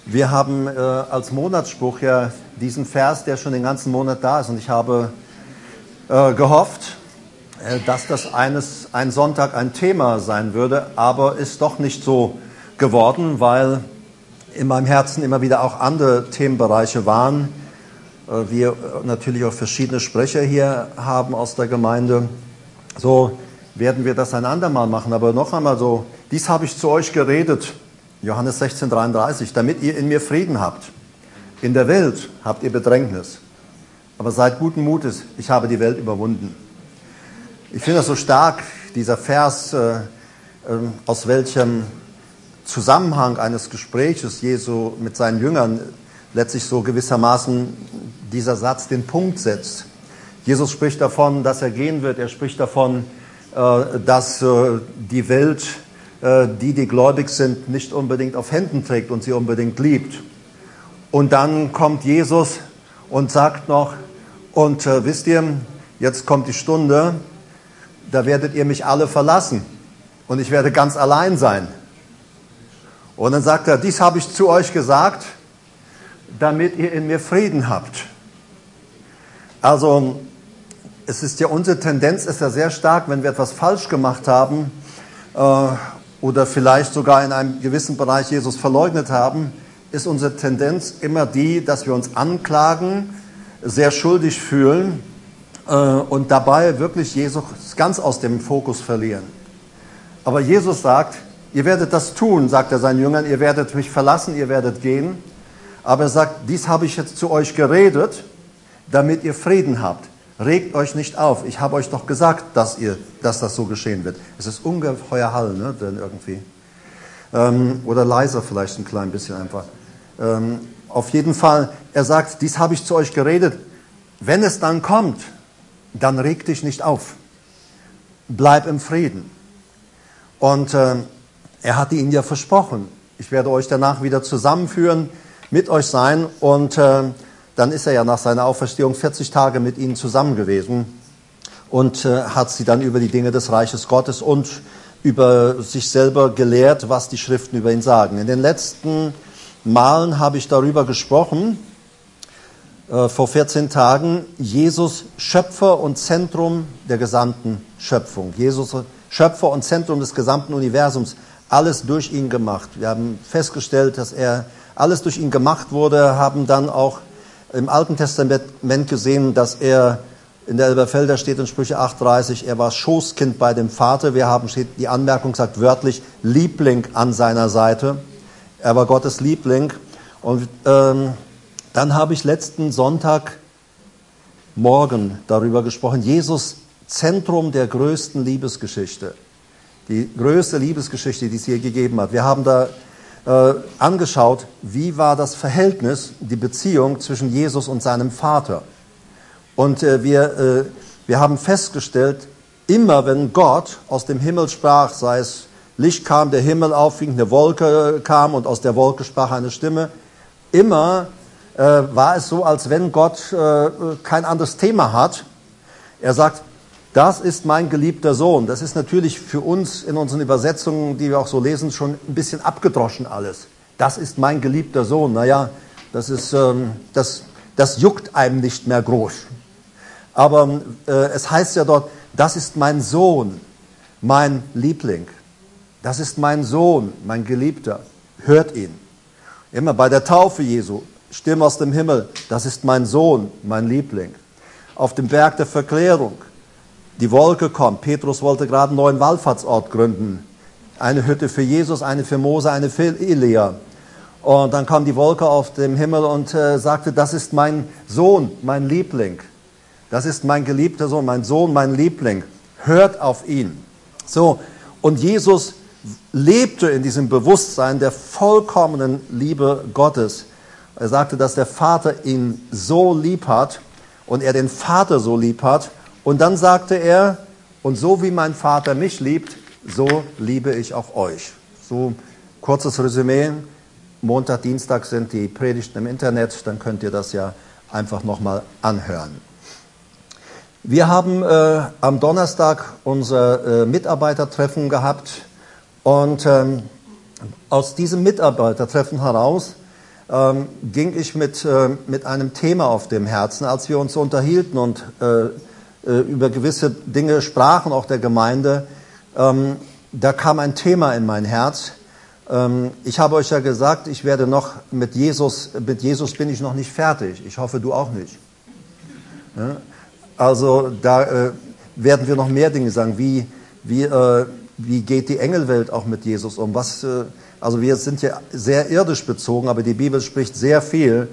Wir haben als Monatsspruch ja diesen Vers, der schon den ganzen Monat da ist. Und ich habe gehofft, dass das ein Sonntag ein Thema sein würde, aber ist doch nicht so geworden, weil in meinem Herzen immer wieder auch andere Themenbereiche waren. Wir natürlich auch verschiedene Sprecher hier haben aus der Gemeinde. So werden wir das ein andermal machen. Aber noch einmal so, dies habe ich zu euch geredet, Johannes 16,33, damit ihr in mir Frieden habt. In der Welt habt ihr Bedrängnis. Aber seid guten Mutes, ich habe die Welt überwunden. Ich finde das so stark, dieser Vers, aus welchem Zusammenhang eines Gespräches Jesu mit seinen Jüngern letztlich so gewissermaßen dieser Satz den Punkt setzt. Jesus spricht davon, dass er gehen wird. Er spricht davon, dass die Welt, die gläubig sind, nicht unbedingt auf Händen trägt und sie unbedingt liebt. Und dann kommt Jesus und sagt noch, und wisst ihr, jetzt kommt die Stunde, da werdet ihr mich alle verlassen und ich werde ganz allein sein. Und dann sagt er, dies habe ich zu euch gesagt, damit ihr in mir Frieden habt. Also es ist ja, unsere Tendenz ist ja sehr stark, wenn wir etwas falsch gemacht haben oder vielleicht sogar in einem gewissen Bereich Jesus verleugnet haben, ist unsere Tendenz immer die, dass wir uns anklagen, sehr schuldig fühlen und dabei wirklich Jesus ganz aus dem Fokus verlieren. Aber Jesus sagt, ihr werdet das tun, sagt er seinen Jüngern, ihr werdet mich verlassen, ihr werdet gehen. Aber er sagt, dies habe ich jetzt zu euch geredet, damit ihr Frieden habt. Regt euch nicht auf. Ich habe euch doch gesagt, dass das so geschehen wird. Es ist ungeheuer Hall, ne, denn irgendwie. Oder leiser vielleicht ein klein bisschen einfach. Auf jeden Fall, er sagt, dies habe ich zu euch geredet. Wenn es dann kommt, dann reg dich nicht auf. Bleib im Frieden. Und er hatte ihnen ja versprochen, ich werde euch danach wieder zusammenführen, mit euch sein. Und dann ist er ja nach seiner Auferstehung 40 Tage mit ihnen zusammen gewesen und hat sie dann über die Dinge des Reiches Gottes und über sich selber gelehrt, was die Schriften über ihn sagen. In den letzten Malen habe ich darüber gesprochen, vor 14 Tagen, Jesus Schöpfer und Zentrum der gesamten Schöpfung. Jesus Schöpfer und Zentrum des gesamten Universums, alles durch ihn gemacht. Wir haben festgestellt, dass alles durch ihn gemacht wurde, haben dann auch im Alten Testament gesehen, dass er, in der Elberfelder steht in Sprüche 8,30, er war Schoßkind bei dem Vater. Wir haben, die Anmerkung sagt wörtlich, Liebling an seiner Seite. Er war Gottes Liebling. Und dann habe ich letzten Sonntagmorgen darüber gesprochen, Jesus, Zentrum der größten Liebesgeschichte. Die größte Liebesgeschichte, die es je gegeben hat. Wir haben da angeschaut, wie war das Verhältnis, die Beziehung zwischen Jesus und seinem Vater. Und wir haben festgestellt, immer wenn Gott aus dem Himmel sprach, sei es Licht kam, der Himmel aufging, eine Wolke kam und aus der Wolke sprach eine Stimme, immer war es so, als wenn Gott kein anderes Thema hat. Er sagt, das ist mein geliebter Sohn. Das ist natürlich für uns in unseren Übersetzungen, die wir auch so lesen, schon ein bisschen abgedroschen alles. Das ist mein geliebter Sohn. Naja, das juckt einem nicht mehr groß. Aber es heißt ja dort, das ist mein Sohn, mein Liebling. Das ist mein Sohn, mein Geliebter. Hört ihn. Immer bei der Taufe Jesu, Stimme aus dem Himmel, das ist mein Sohn, mein Liebling. Auf dem Berg der Verklärung, die Wolke kommt. Petrus wollte gerade einen neuen Wallfahrtsort gründen. Eine Hütte für Jesus, eine für Mose, eine für Elia. Und dann kam die Wolke auf dem Himmel und sagte, das ist mein Sohn, mein Liebling. Das ist mein geliebter Sohn, mein Sohn, mein Liebling. Hört auf ihn. So, und Jesus lebte in diesem Bewusstsein der vollkommenen Liebe Gottes. Er sagte, dass der Vater ihn so lieb hat und er den Vater so lieb hat. Und dann sagte er, und so wie mein Vater mich liebt, so liebe ich auch euch. So kurzes Resümee. Montag, Dienstag sind die Predigten im Internet, dann könnt ihr das ja einfach nochmal anhören. Wir haben am Donnerstag unser Mitarbeitertreffen gehabt und aus diesem Mitarbeitertreffen heraus ging ich mit einem Thema auf dem Herzen, als wir uns unterhielten und über gewisse Dinge sprachen, auch der Gemeinde. Da kam ein Thema in mein Herz. Ich habe euch ja gesagt, ich werde noch mit Jesus bin ich noch nicht fertig. Ich hoffe, du auch nicht. Ja? Also da werden wir noch mehr Dinge sagen. Wie geht die Engelwelt auch mit Jesus um? Also wir sind ja sehr irdisch bezogen, aber die Bibel spricht sehr viel,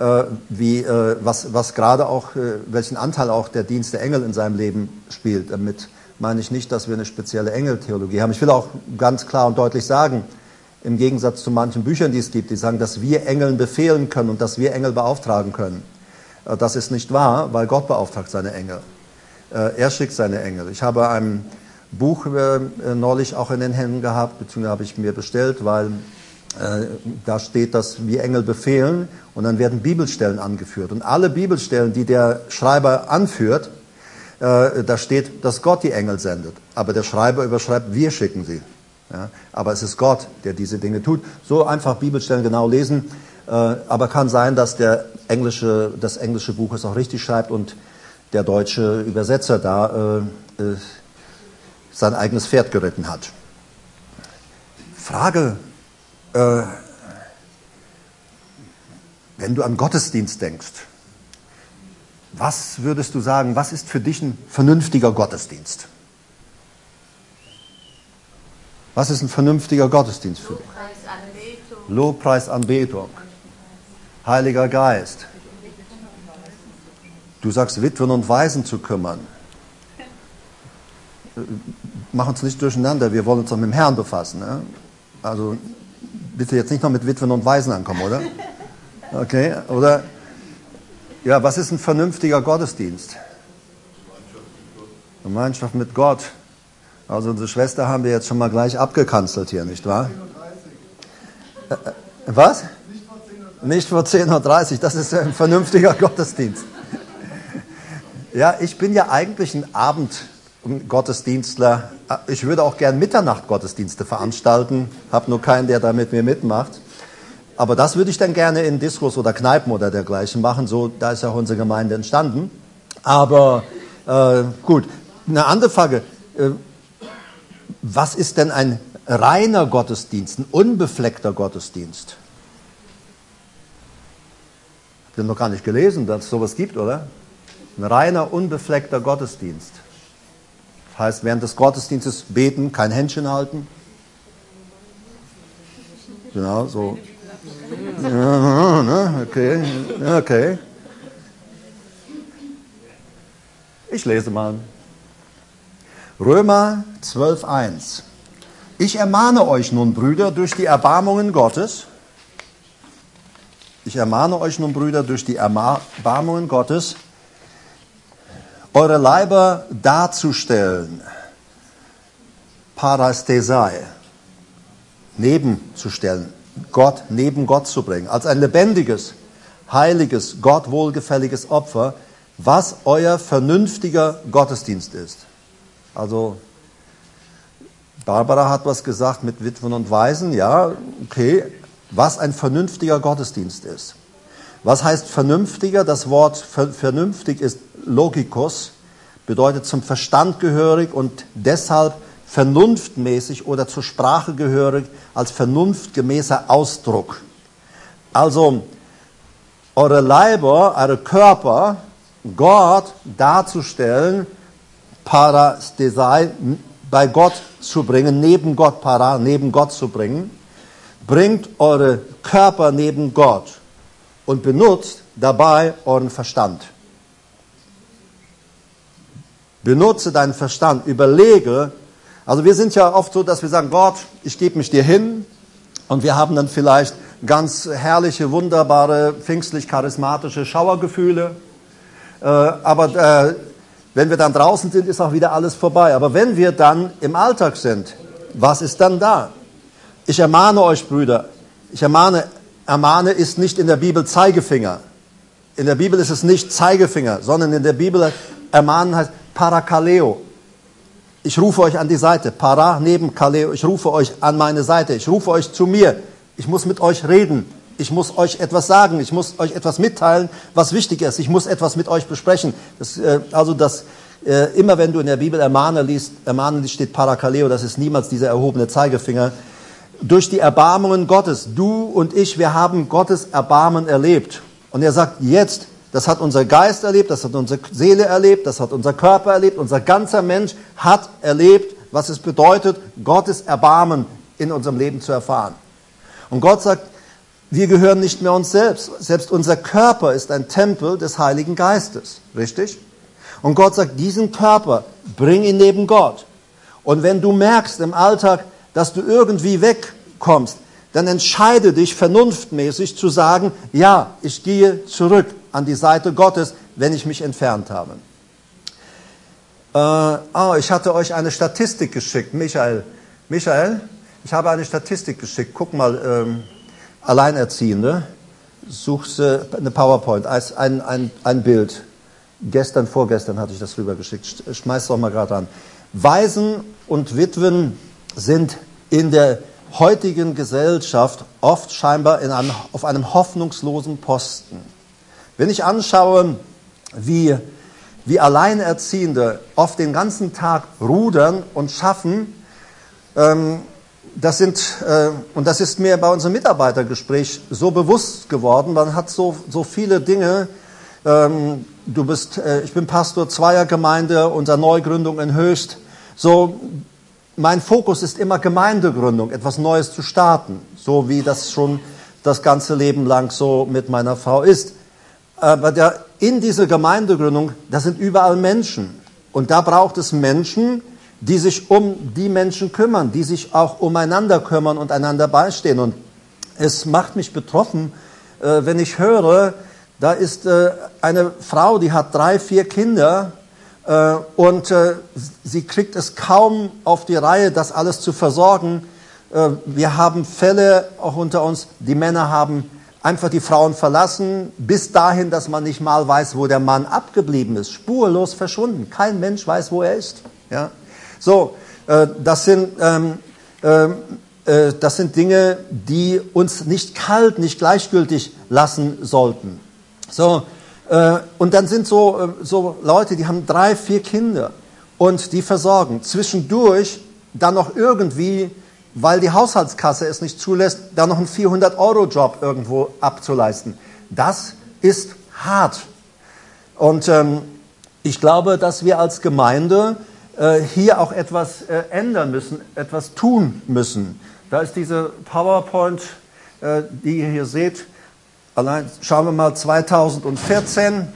was gerade auch, welchen Anteil auch der Dienst der Engel in seinem Leben spielt. Damit meine ich nicht, dass wir eine spezielle Engeltheologie haben. Ich will auch ganz klar und deutlich sagen, im Gegensatz zu manchen Büchern, die es gibt, die sagen, dass wir Engeln befehlen können und dass wir Engel beauftragen können. Das ist nicht wahr, weil Gott beauftragt seine Engel. Er schickt seine Engel. Ich habe ein Buch neulich auch in den Händen gehabt, beziehungsweise habe ich mir bestellt, weil da steht, dass wir Engel befehlen und dann werden Bibelstellen angeführt. Und alle Bibelstellen, die der Schreiber anführt, da steht, dass Gott die Engel sendet. Aber der Schreiber überschreibt, wir schicken sie. Ja, aber es ist Gott, der diese Dinge tut. So einfach Bibelstellen genau lesen. Aber kann sein, dass das englische Buch es auch richtig schreibt und der deutsche Übersetzer da sein eigenes Pferd geritten hat. Frage, wenn du an Gottesdienst denkst, was würdest du sagen, was ist für dich ein vernünftiger Gottesdienst? Was ist ein vernünftiger Gottesdienst für dich? Lobpreis, Anbetung. Heiliger Geist. Du sagst, Witwen und Waisen zu kümmern. Mach uns nicht durcheinander, wir wollen uns doch mit dem Herrn befassen. Ne? Also bitte jetzt nicht noch mit Witwen und Waisen ankommen, oder? Okay, oder? Ja, was ist ein vernünftiger Gottesdienst? Gemeinschaft mit Gott. Also unsere Schwester haben wir jetzt schon mal gleich abgekanzelt hier, nicht wahr? Was? Nicht vor 10:30 Uhr, das ist ein vernünftiger Gottesdienst. Ja, ich bin ja eigentlich ein Abendgottesdienstler. Ich würde auch gern Mitternachtgottesdienste veranstalten, habe nur keinen, der da mit mir mitmacht. Aber das würde ich dann gerne in Diskos oder Kneipen oder dergleichen machen. So, da ist ja auch unsere Gemeinde entstanden. Aber gut, eine andere Frage. Was ist denn ein reiner Gottesdienst, ein unbefleckter Gottesdienst? Habt ihr noch gar nicht gelesen, dass es sowas gibt, oder? Ein reiner, unbefleckter Gottesdienst. Das heißt, während des Gottesdienstes beten, kein Händchen halten. Genau, so. Okay. Ich lese mal. Römer 12,1. Ich ermahne euch nun, Brüder, durch die Erbarmungen Gottes, eure Leiber darzustellen, Parasthesai, nebenzustellen, neben Gott zu bringen, als ein lebendiges, heiliges, Gott wohlgefälliges Opfer, was euer vernünftiger Gottesdienst ist. Also, Barbara hat was gesagt mit Witwen und Waisen, ja, okay, was ein vernünftiger Gottesdienst ist. Was heißt vernünftiger? Das Wort vernünftig ist logikos, bedeutet zum Verstand gehörig und deshalb vernunftmäßig oder zur Sprache gehörig als vernunftgemäßer Ausdruck. Also, eure Leiber, eure Körper, Gott darzustellen, Parasthesai, bei Gott zu bringen, neben Gott zu bringen, bringt eure Körper neben Gott und benutzt dabei euren Verstand. Benutze deinen Verstand, überlege. Also wir sind ja oft so, dass wir sagen, Gott, ich gebe mich dir hin, und wir haben dann vielleicht ganz herrliche, wunderbare, pfingstlich-charismatische Schauergefühle, aber wenn wir dann draußen sind, ist auch wieder alles vorbei. Aber wenn wir dann im Alltag sind, was ist dann da? Ich ermahne euch, Brüder, ermahne ist nicht in der Bibel Zeigefinger. In der Bibel ist es nicht Zeigefinger, sondern in der Bibel ermahnen heißt Parakaleo. Ich rufe euch an die Seite. Para neben Kaleo. Ich rufe euch an meine Seite. Ich rufe euch zu mir. Ich muss mit euch reden. Ich muss euch etwas sagen, ich muss euch etwas mitteilen, was wichtig ist. Ich muss etwas mit euch besprechen. Immer wenn du in der Bibel ermahnen liest, steht Parakaleo, das ist niemals dieser erhobene Zeigefinger. Durch die Erbarmungen Gottes, du und ich, wir haben Gottes Erbarmen erlebt. Und er sagt jetzt, das hat unser Geist erlebt, das hat unsere Seele erlebt, das hat unser Körper erlebt, unser ganzer Mensch hat erlebt, was es bedeutet, Gottes Erbarmen in unserem Leben zu erfahren. Und Gott sagt, wir gehören nicht mehr uns selbst. Selbst unser Körper ist ein Tempel des Heiligen Geistes. Richtig? Und Gott sagt, diesen Körper, bring ihn neben Gott. Und wenn du merkst im Alltag, dass du irgendwie wegkommst, dann entscheide dich vernunftmäßig zu sagen, ja, ich gehe zurück an die Seite Gottes, wenn ich mich entfernt habe. Ich hatte euch eine Statistik geschickt. Michael, ich habe eine Statistik geschickt. Guck mal, Alleinerziehende, suchst eine PowerPoint, ein Bild. Vorgestern hatte ich das rübergeschickt. Schmeiß doch mal gerade an. Waisen und Witwen sind in der heutigen Gesellschaft oft scheinbar auf einem hoffnungslosen Posten. Wenn ich anschaue, wie Alleinerziehende oft den ganzen Tag rudern und schaffen, das ist mir bei unserem Mitarbeitergespräch so bewusst geworden. Man hat so viele Dinge. Ich bin Pastor zweier Gemeinde, unserer Neugründung in Höchst. So, mein Fokus ist immer Gemeindegründung, etwas Neues zu starten, so wie das schon das ganze Leben lang so mit meiner Frau ist. Aber in dieser Gemeindegründung, da sind überall Menschen. Und da braucht es Menschen, die sich um die Menschen kümmern, die sich auch umeinander kümmern und einander beistehen. Und es macht mich betroffen, wenn ich höre, da ist eine Frau, die hat 3, 4 Kinder und sie kriegt es kaum auf die Reihe, das alles zu versorgen. Wir haben Fälle auch unter uns, die Männer haben einfach die Frauen verlassen, bis dahin, dass man nicht mal weiß, wo der Mann abgeblieben ist, spurlos verschwunden. Kein Mensch weiß, wo er ist. Ja? So, das sind Dinge, die uns nicht kalt, nicht gleichgültig lassen sollten. So, und dann sind so Leute, die haben 3, 4 Kinder und die versorgen. Zwischendurch dann noch irgendwie, weil die Haushaltskasse es nicht zulässt, da noch einen 400-Euro-Job irgendwo abzuleisten. Das ist hart. Und ich glaube, dass wir als Gemeinde hier auch etwas ändern müssen, etwas tun müssen. Da ist diese PowerPoint, die ihr hier seht. Allein schauen wir mal 2014.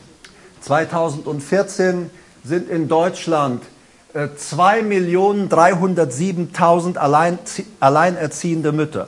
2014 sind in Deutschland 2.307.000 alleinerziehende Mütter.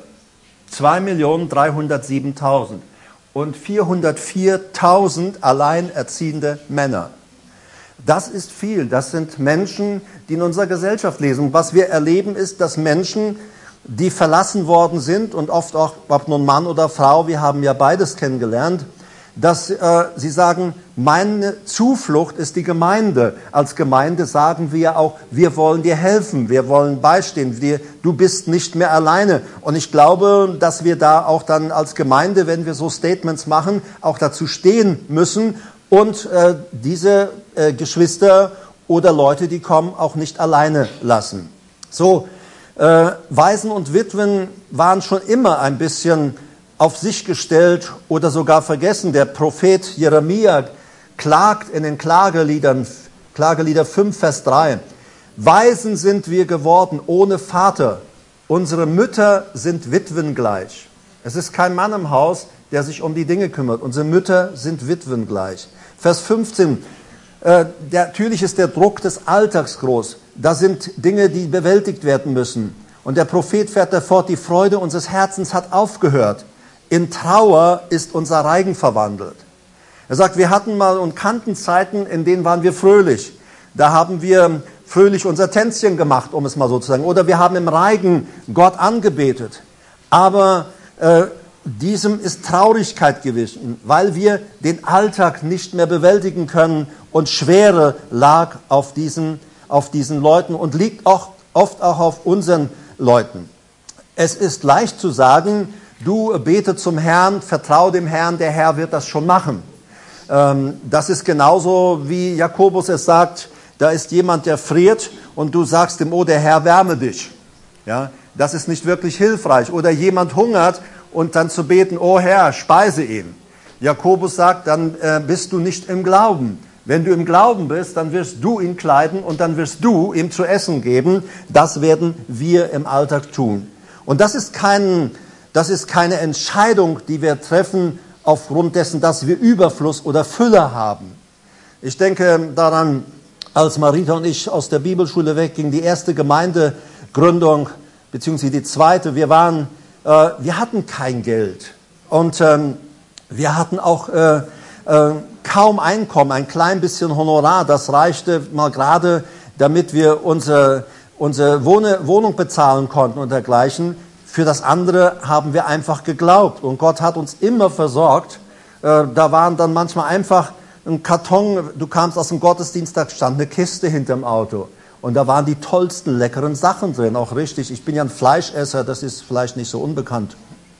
2.307.000 und 404.000 alleinerziehende Männer. Das ist viel. Das sind Menschen, die in unserer Gesellschaft leben. Was wir erleben, ist, dass Menschen, die verlassen worden sind und oft auch, ob nun Mann oder Frau, wir haben ja beides kennengelernt, dass sie sagen, meine Zuflucht ist die Gemeinde. Als Gemeinde sagen wir auch, wir wollen dir helfen, wir wollen beistehen, du bist nicht mehr alleine. Und ich glaube, dass wir da auch dann als Gemeinde, wenn wir so Statements machen, auch dazu stehen müssen und diese Geschwister oder Leute, die kommen, auch nicht alleine lassen. So, Waisen und Witwen waren schon immer ein bisschen auf sich gestellt oder sogar vergessen. Der Prophet Jeremia klagt in den Klageliedern, Klagelieder 5, Vers 3. Waisen sind wir geworden ohne Vater. Unsere Mütter sind Witwen gleich. Es ist kein Mann im Haus, der sich um die Dinge kümmert. Unsere Mütter sind Witwen gleich. Vers 15. Natürlich ist der Druck des Alltags groß. Da sind Dinge, die bewältigt werden müssen. Und der Prophet fährt da fort, die Freude unseres Herzens hat aufgehört. In Trauer ist unser Reigen verwandelt. Er sagt, wir hatten mal und kannten Zeiten, in denen waren wir fröhlich. Da haben wir fröhlich unser Tänzchen gemacht, um es mal so zu sagen. Oder wir haben im Reigen Gott angebetet. Aber diesem ist Traurigkeit gewichen, weil wir den Alltag nicht mehr bewältigen können und Schwere lag auf diesen Leuten und liegt auch oft auch auf unseren Leuten. Es ist leicht zu sagen, du bete zum Herrn, vertraue dem Herrn, der Herr wird das schon machen. Das ist genauso, wie Jakobus es sagt, da ist jemand, der friert und du sagst ihm, oh, der Herr wärme dich. Ja, das ist nicht wirklich hilfreich. Oder jemand hungert und dann zu beten, oh Herr, speise ihn. Jakobus sagt, dann bist du nicht im Glauben. Wenn du im Glauben bist, dann wirst du ihn kleiden und dann wirst du ihm zu essen geben. Das werden wir im Alltag tun. Und das ist keine Entscheidung, die wir treffen aufgrund dessen, dass wir Überfluss oder Fülle haben. Ich denke daran, als Marita und ich aus der Bibelschule weggingen, die erste Gemeindegründung, beziehungsweise die zweite, wir hatten kein Geld. Und wir hatten auch kaum Einkommen, ein klein bisschen Honorar. Das reichte mal gerade, damit wir unsere Wohnung bezahlen konnten und dergleichen. Für das andere haben wir einfach geglaubt. Und Gott hat uns immer versorgt. Da waren dann manchmal einfach ein Karton, du kamst aus dem Gottesdienst, da stand eine Kiste hinterm Auto. Und da waren die tollsten, leckeren Sachen drin, auch richtig. Ich bin ja ein Fleischesser, das ist vielleicht nicht so unbekannt.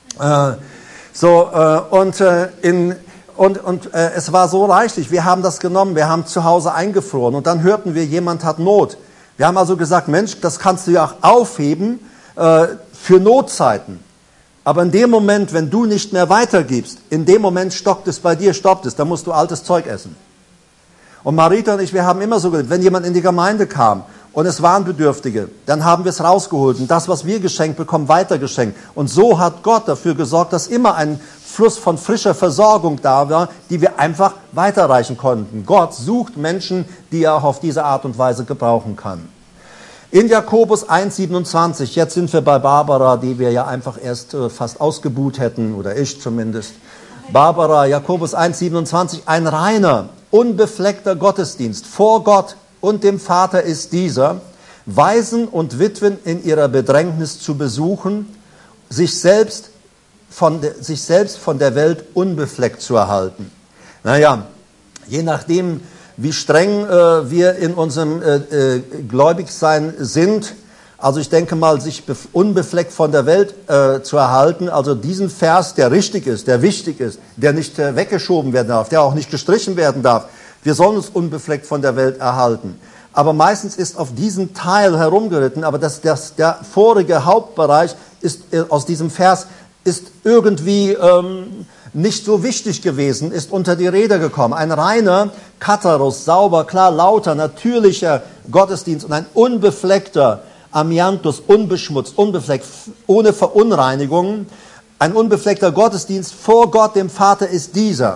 Es war so reichlich, wir haben das genommen, wir haben zu Hause eingefroren und dann hörten wir, jemand hat Not. Wir haben also gesagt, Mensch, das kannst du ja auch aufheben für Notzeiten. Aber in dem Moment, wenn du nicht mehr weitergibst, in dem Moment stoppt es, dann musst du altes Zeug essen. Und Marita und ich, wir haben immer so gesagt, wenn jemand in die Gemeinde kam und es waren Bedürftige, dann haben wir es rausgeholt und das, was wir geschenkt bekommen, weitergeschenkt. Und so hat Gott dafür gesorgt, dass immer ein Fluss von frischer Versorgung da war, die wir einfach weiterreichen konnten. Gott sucht Menschen, die er auch auf diese Art und Weise gebrauchen kann. In Jakobus 1,27, jetzt sind wir bei Barbara, die wir ja einfach erst fast ausgebuht hätten, oder ich zumindest. Barbara, Jakobus 1,27, ein reiner, unbefleckter Gottesdienst vor Gott und dem Vater ist dieser, Waisen und Witwen in ihrer Bedrängnis zu besuchen, sich selbst von der Welt unbefleckt zu erhalten. Naja, je nachdem, wie streng wir in unserem Gläubigsein sind, also ich denke mal, sich unbefleckt von der Welt zu erhalten, also diesen Vers, der richtig ist, der wichtig ist, der nicht weggeschoben werden darf, der auch nicht gestrichen werden darf. Wir sollen uns unbefleckt von der Welt erhalten. Aber meistens ist auf diesen Teil herumgeritten, aber der vorige Hauptbereich ist aus diesem Vers ist irgendwie nicht so wichtig gewesen, ist unter die Räder gekommen. Ein reiner Katharus, sauber, klar, lauter, natürlicher Gottesdienst und ein unbefleckter Amiantus, unbeschmutzt, unbefleckt, ohne Verunreinigungen. Ein unbefleckter Gottesdienst vor Gott, dem Vater, ist dieser.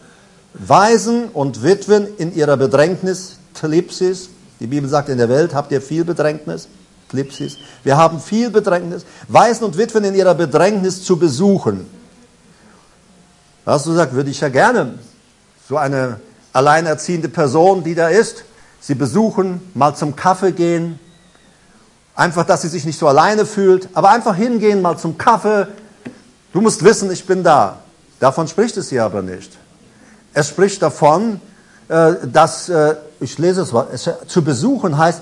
Waisen und Witwen in ihrer Bedrängnis, Thlipsis, die Bibel sagt, in der Welt habt ihr viel Bedrängnis, Thlipsis, wir haben viel Bedrängnis, Waisen und Witwen in ihrer Bedrängnis zu besuchen. Da hast du gesagt, würde ich ja gerne so eine alleinerziehende Person, die da ist, sie besuchen, mal zum Kaffee gehen, einfach, dass sie sich nicht so alleine fühlt, aber einfach hingehen, mal zum Kaffee, du musst wissen, ich bin da. Davon spricht es hier aber nicht. Es spricht davon, dass, ich lese es mal, zu besuchen heißt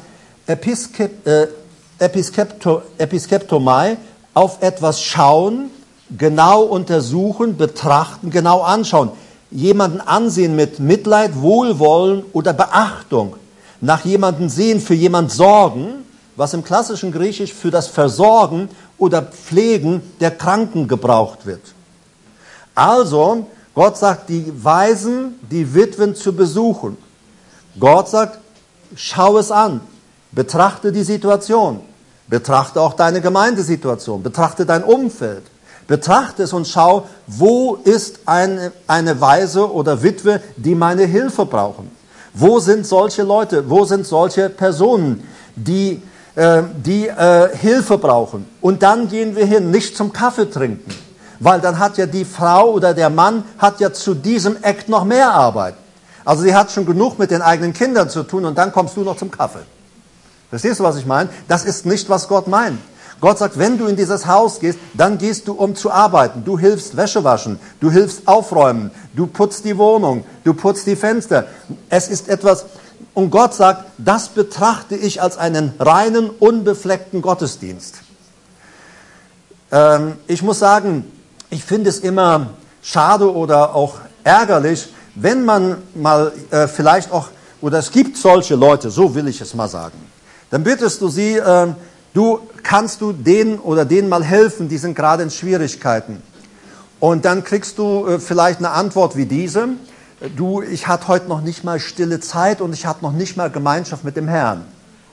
Episkeptomai, auf etwas schauen, genau untersuchen, betrachten, genau anschauen. Jemanden ansehen mit Mitleid, Wohlwollen oder Beachtung. Nach jemandem sehen, für jemand sorgen, was im klassischen Griechisch für das Versorgen oder Pflegen der Kranken gebraucht wird. Also, Gott sagt, die Waisen, die Witwen zu besuchen. Gott sagt, schau es an, betrachte die Situation, betrachte auch deine Gemeindesituation, betrachte dein Umfeld, betrachte es und schau, wo ist eine Waise oder Witwe, die meine Hilfe brauchen. Wo sind solche Leute, wo sind solche Personen, die Hilfe brauchen. Und dann gehen wir hin, nicht zum Kaffee trinken. Weil dann hat ja die Frau oder der Mann hat ja zu diesem Act noch mehr Arbeit. Also sie hat schon genug mit den eigenen Kindern zu tun und dann kommst du noch zum Kaffee. Verstehst du, was ich meine? Das ist nicht, was Gott meint. Gott sagt, wenn du in dieses Haus gehst, dann gehst du, um zu arbeiten. Du hilfst Wäsche waschen, du hilfst aufräumen, du putzt die Wohnung, du putzt die Fenster. Es ist etwas, und Gott sagt, das betrachte ich als einen reinen, unbefleckten Gottesdienst. Ich muss sagen, ich finde es immer schade oder auch ärgerlich, wenn man mal vielleicht auch, oder es gibt solche Leute, so will ich es mal sagen, dann bittest du sie, kannst du denen oder denen mal helfen, die sind gerade in Schwierigkeiten. Und dann kriegst du vielleicht eine Antwort wie diese, ich hatte heute noch nicht mal stille Zeit und ich hatte noch nicht mal Gemeinschaft mit dem Herrn.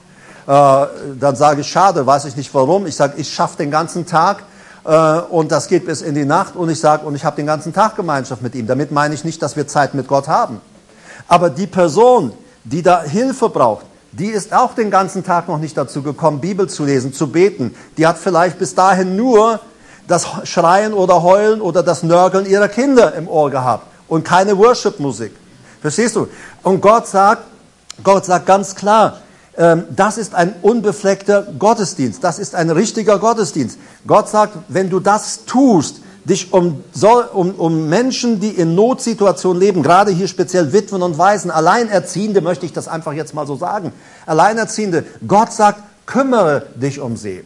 Dann sage ich, schade, weiß ich nicht warum. Ich sage, ich schaffe den ganzen Tag und das geht bis in die Nacht und ich sage, und ich habe den ganzen Tag Gemeinschaft mit ihm. Damit meine ich nicht, dass wir Zeit mit Gott haben. Aber die Person, die da Hilfe braucht, die ist auch den ganzen Tag noch nicht dazu gekommen, Bibel zu lesen, zu beten. Die hat vielleicht bis dahin nur das Schreien oder Heulen oder das Nörgeln ihrer Kinder im Ohr gehabt und keine Worship-Musik. Verstehst du? Und Gott sagt ganz klar, das ist ein unbefleckter Gottesdienst. Das ist ein richtiger Gottesdienst. Gott sagt, wenn du das tust, dich um Menschen, die in Notsituationen leben, gerade hier speziell Witwen und Waisen, Alleinerziehende, möchte ich das einfach jetzt mal so sagen, Alleinerziehende, Gott sagt, kümmere dich um sie.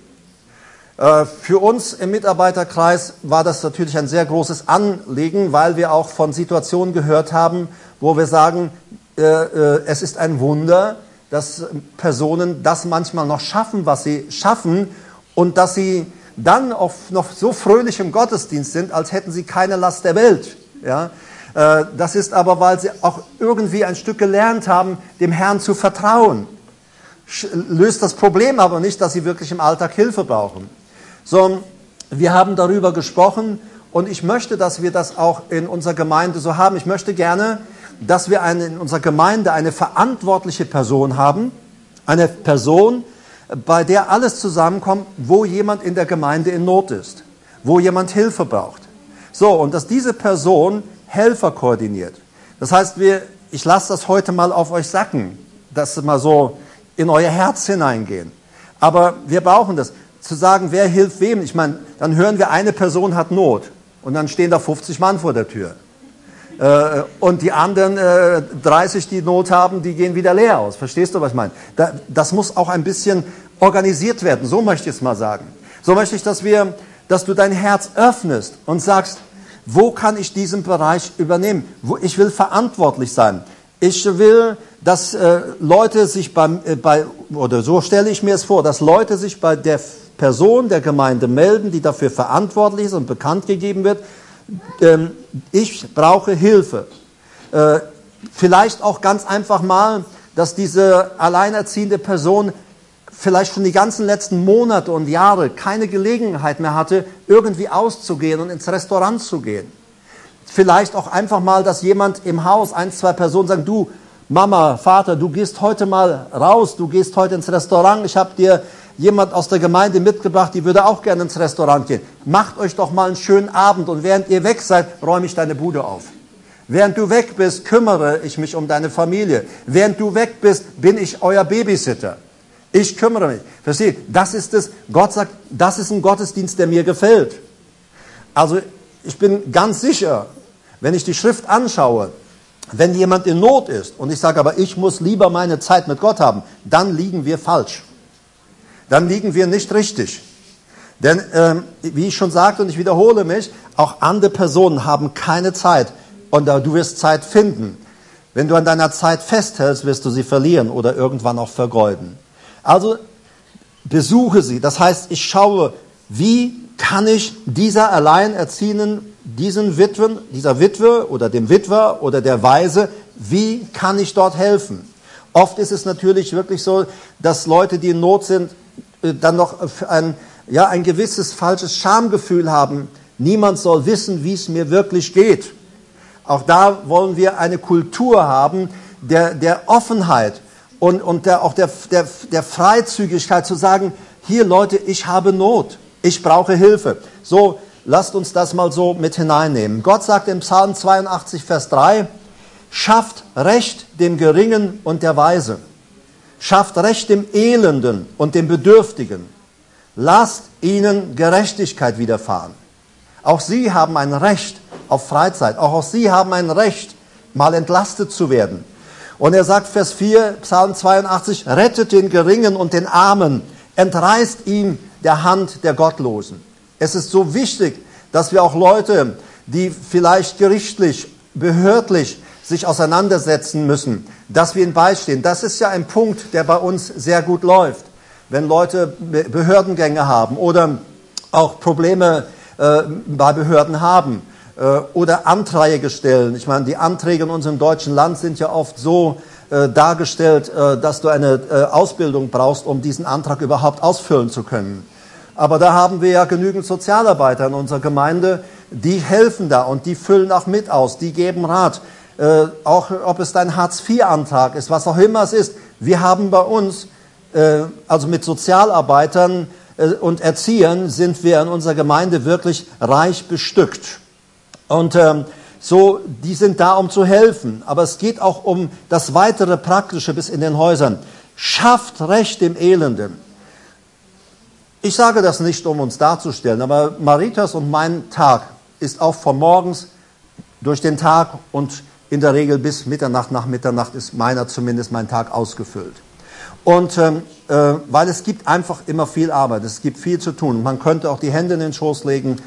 Für uns im Mitarbeiterkreis war das natürlich ein sehr großes Anliegen, weil wir auch von Situationen gehört haben, wo wir sagen, es ist ein Wunder, dass Personen das manchmal noch schaffen, was sie schaffen, und dass sie dann auch noch so fröhlich im Gottesdienst sind, als hätten sie keine Last der Welt. Ja? Das ist aber, weil sie auch irgendwie ein Stück gelernt haben, dem Herrn zu vertrauen. Löst das Problem aber nicht, dass sie wirklich im Alltag Hilfe brauchen. So, wir haben darüber gesprochen und ich möchte, dass wir das auch in unserer Gemeinde so haben. Ich möchte gerne, dass wir in unserer Gemeinde eine verantwortliche Person haben, eine Person, bei der alles zusammenkommt, wo jemand in der Gemeinde in Not ist, wo jemand Hilfe braucht. So, und dass diese Person Helfer koordiniert. Das heißt, ich lasse das heute mal auf euch sacken, dass mal so in euer Herz hineingehen. Aber wir brauchen das, zu sagen, wer hilft wem. Ich meine, dann hören wir, eine Person hat Not und dann stehen da 50 Mann vor der Tür. Und die anderen 30, die Not haben, die gehen wieder leer aus. Verstehst du, was ich meine? Das muss auch ein bisschen organisiert werden. So möchte ich es mal sagen. So möchte ich, dass du dein Herz öffnest und sagst, wo kann ich diesen Bereich übernehmen? Ich will verantwortlich sein. Ich will, dass Leute sich oder so stelle ich mir es vor, dass Leute sich bei der Person der Gemeinde melden, die dafür verantwortlich ist und bekannt gegeben wird, ich brauche Hilfe. Vielleicht auch ganz einfach mal, dass diese alleinerziehende Person vielleicht schon die ganzen letzten Monate und Jahre keine Gelegenheit mehr hatte, irgendwie auszugehen und ins Restaurant zu gehen. Vielleicht auch einfach mal, dass jemand im Haus, 1, 2 Personen sagen, du Mama, Vater, du gehst heute mal raus, du gehst heute ins Restaurant, ich habe dir jemand aus der Gemeinde mitgebracht, die würde auch gerne ins Restaurant gehen. Macht euch doch mal einen schönen Abend und während ihr weg seid, räume ich deine Bude auf. Während du weg bist, kümmere ich mich um deine Familie. Während du weg bist, bin ich euer Babysitter. Ich kümmere mich. Versteht? Das ist es. Gott sagt, das ist ein Gottesdienst, der mir gefällt. Also ich bin ganz sicher, wenn ich die Schrift anschaue, wenn jemand in Not ist und ich sage, aber ich muss lieber meine Zeit mit Gott haben, dann liegen wir falsch. Dann liegen wir nicht richtig. Denn, wie ich schon sagte und ich wiederhole mich, auch andere Personen haben keine Zeit und du wirst Zeit finden. Wenn du an deiner Zeit festhältst, wirst du sie verlieren oder irgendwann auch vergeuden. Also besuche sie. Das heißt, ich schaue, wie kann ich dieser Alleinerziehenden, dieser Witwe oder dem Witwer oder der Waise, wie kann ich dort helfen? Oft ist es natürlich wirklich so, dass Leute, die in Not sind, dann noch ein gewisses falsches Schamgefühl haben. Niemand soll wissen, wie es mir wirklich geht. Auch da wollen wir eine Kultur haben der Offenheit und auch der Freizügigkeit zu sagen, hier Leute, ich habe Not, ich brauche Hilfe. So, lasst uns das mal so mit hineinnehmen. Gott sagt im Psalm 82, Vers 3, schafft Recht dem Geringen und der Weise. Schafft Recht dem Elenden und dem Bedürftigen. Lasst ihnen Gerechtigkeit widerfahren. Auch sie haben ein Recht auf Freizeit. Auch sie haben ein Recht, mal entlastet zu werden. Und er sagt, Vers 4, Psalm 82, rettet den Geringen und den Armen, entreißt ihn der Hand der Gottlosen. Es ist so wichtig, dass wir auch Leute, die vielleicht gerichtlich, behördlich sich auseinandersetzen müssen, dass wir ihnen beistehen. Das ist ja ein Punkt, der bei uns sehr gut läuft. Wenn Leute Behördengänge haben oder auch Probleme bei Behörden haben oder Anträge stellen. Ich meine, die Anträge in unserem deutschen Land sind ja oft so dargestellt, dass du eine Ausbildung brauchst, um diesen Antrag überhaupt ausfüllen zu können. Aber da haben wir ja genügend Sozialarbeiter in unserer Gemeinde, die helfen da und die füllen auch mit aus, die geben Rat. Auch ob es dein Hartz-IV-Antrag ist, was auch immer es ist. Wir haben bei uns, also mit Sozialarbeitern und Erziehern, sind wir in unserer Gemeinde wirklich reich bestückt. Und so, die sind da, um zu helfen. Aber es geht auch um das weitere Praktische bis in den Häusern. Schafft Recht dem Elenden. Ich sage das nicht, um uns darzustellen, aber Maritas und mein Tag ist auch von morgens durch den Tag und in der Regel bis Mitternacht, nach Mitternacht ist zumindest mein Tag ausgefüllt. Und weil es gibt einfach immer viel Arbeit, es gibt viel zu tun. Man könnte auch die Hände in den Schoß legen,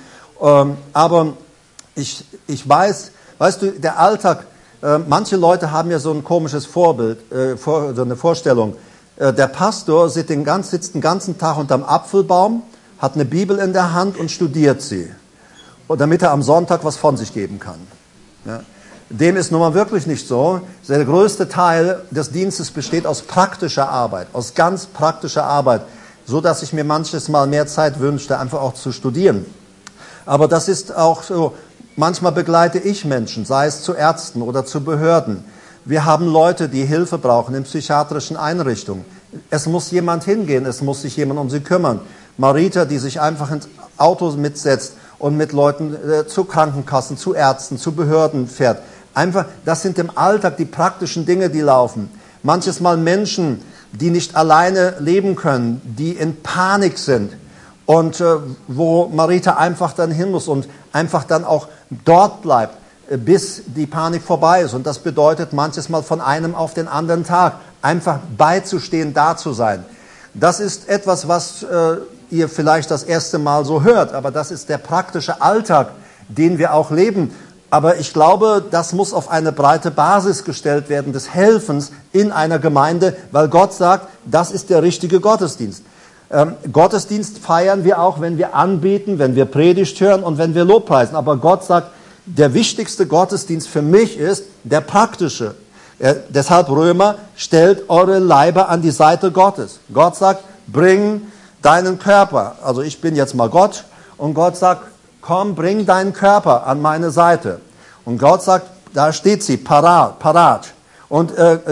aber ich weiß, weißt du, der Alltag, manche Leute haben ja so ein komisches Vorbild, so eine Vorstellung. Der Pastor sitzt den ganzen Tag unterm Apfelbaum, hat eine Bibel in der Hand und studiert sie, und damit er am Sonntag was von sich geben kann. Ja. Dem ist nun mal wirklich nicht so. Der größte Teil des Dienstes besteht aus praktischer Arbeit, aus ganz praktischer Arbeit, so dass ich mir manches Mal mehr Zeit wünschte, einfach auch zu studieren. Aber das ist auch so. Manchmal begleite ich Menschen, sei es zu Ärzten oder zu Behörden. Wir haben Leute, die Hilfe brauchen in psychiatrischen Einrichtungen. Es muss jemand hingehen, es muss sich jemand um sie kümmern. Marita, die sich einfach ins Auto mitsetzt und mit Leuten zu Krankenkassen, zu Ärzten, zu Behörden fährt. Einfach, das sind im Alltag die praktischen Dinge, die laufen. Manches Mal Menschen, die nicht alleine leben können, die in Panik sind und wo Marita einfach dann hin muss und einfach dann auch dort bleibt, bis die Panik vorbei ist. Und das bedeutet manches Mal von einem auf den anderen Tag einfach beizustehen, da zu sein. Das ist etwas, was ihr vielleicht das erste Mal so hört, aber das ist der praktische Alltag, den wir auch leben. Aber ich glaube, das muss auf eine breite Basis gestellt werden, des Helfens in einer Gemeinde, weil Gott sagt, das ist der richtige Gottesdienst. Gottesdienst feiern wir auch, wenn wir anbeten, wenn wir Predigt hören und wenn wir Lobpreisen. Aber Gott sagt, der wichtigste Gottesdienst für mich ist der praktische. Deshalb Römer, stellt eure Leiber an die Seite Gottes. Gott sagt, bring deinen Körper. Also ich bin jetzt mal Gott und Gott sagt, komm, bring deinen Körper an meine Seite. Und Gott sagt, da steht sie, parat. Und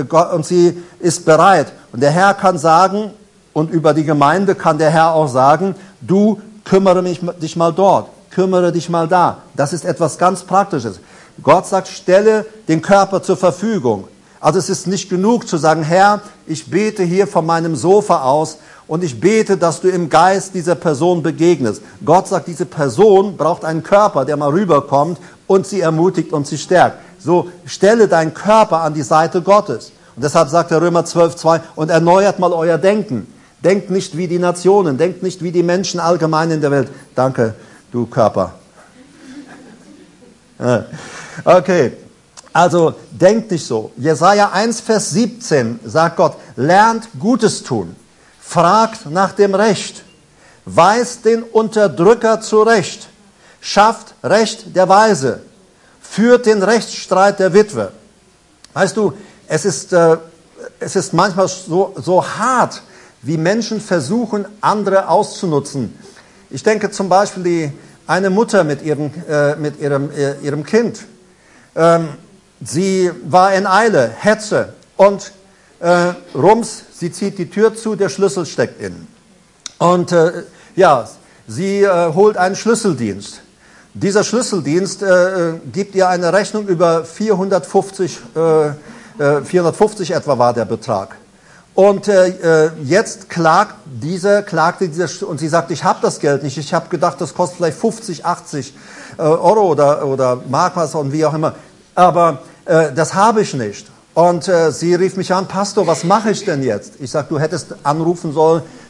sie ist bereit. Und der Herr kann sagen, und über die Gemeinde kann der Herr auch sagen, du kümmere dich mal dort, kümmere dich mal da. Das ist etwas ganz Praktisches. Gott sagt, stelle den Körper zur Verfügung. Also es ist nicht genug zu sagen, Herr, ich bete hier von meinem Sofa aus und ich bete, dass du im Geist dieser Person begegnest. Gott sagt, diese Person braucht einen Körper, der mal rüberkommt und sie ermutigt und sie stärkt. So, stelle deinen Körper an die Seite Gottes. Und deshalb sagt der Römer 12,2, und erneuert mal euer Denken. Denkt nicht wie die Nationen, denkt nicht wie die Menschen allgemein in der Welt. Danke, du Körper. Okay, also denkt nicht so. Jesaja 1, Vers 17 sagt Gott, lernt Gutes tun, fragt nach dem Recht, weist den Unterdrücker zurecht, schafft Recht der Weise, führt den Rechtsstreit der Witwe. Weißt du, es ist manchmal so hart, wie Menschen versuchen, andere auszunutzen. Ich denke zum Beispiel eine Mutter mit ihrem Kind. Sie war in Eile, Hetze und rums, sie zieht die Tür zu, der Schlüssel steckt innen. Und sie holt einen Schlüsseldienst. Dieser Schlüsseldienst gibt ihr eine Rechnung über 450 etwa war der Betrag. Und jetzt klagte dieser, und sie sagt, ich habe das Geld nicht, ich habe gedacht, das kostet vielleicht 50, 80 Euro oder Mark was und wie auch immer, aber das habe ich nicht. Und sie rief mich an, Pastor, was mache ich denn jetzt? Ich sage, du hättest anrufen sollen